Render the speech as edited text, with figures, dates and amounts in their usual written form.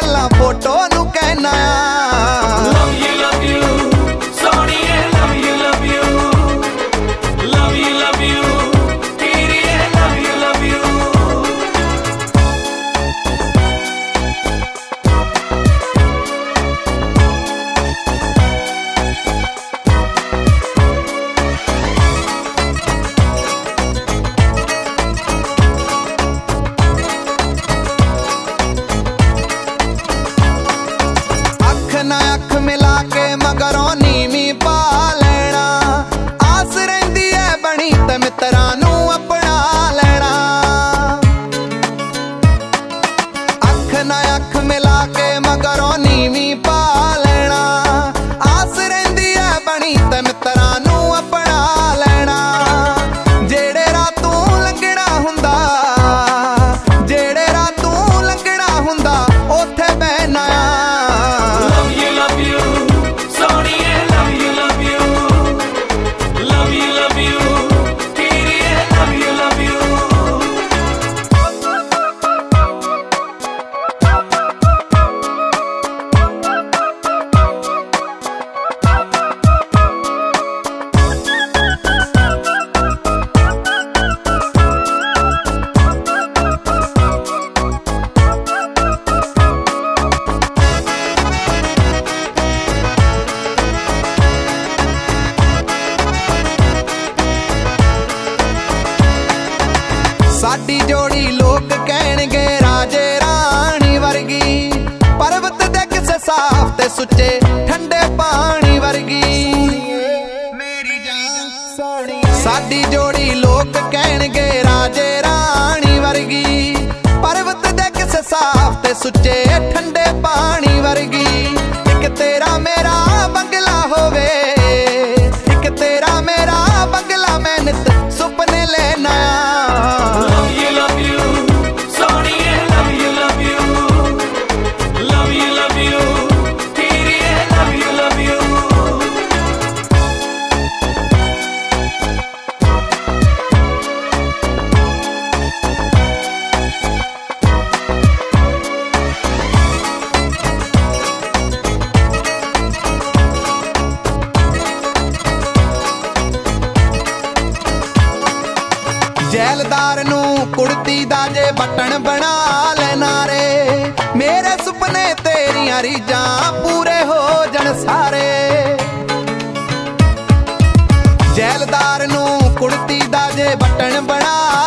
गल्लां फोटो नू कहना love you सोहणीए love you love you तेरिए love you ना अख मिला के मगरों नीवी पा लेना आस रहिंदी है बनी ते मित्रां नू अपना लेना अख ना अख मिला के मगरों नीवी पा लेना आस रहिंदी है बनी ते मित्रां नू अपना लेना जेड़े रातों लंघना हुंदा जेड़े रातों लंघना हुंदा ओथे बहना साडी जोड़ी लोग कहणगे राजे रानी वर्गी पर्वत दे किसे साफ ते सुच्चे ठंडे पानी वर्गी मेरी जान सोहणी साडी जोड़ी लोग कहणगे राजे रानी वर्गी पर्वत दे किसे साफ ते सुच्चे ठंडे पानी वर्गी एक तेरा मेरा बंगला होवे एक तेरा मेरा बंगला मैं नित सुपने लेना जैलदार नू कुड़ती दा जे बटन बना लेना रे मेरे सुपने तेरियां रीजां पूरे हो जन सारे जैलदार नू कुड़ती दा जे बटन बना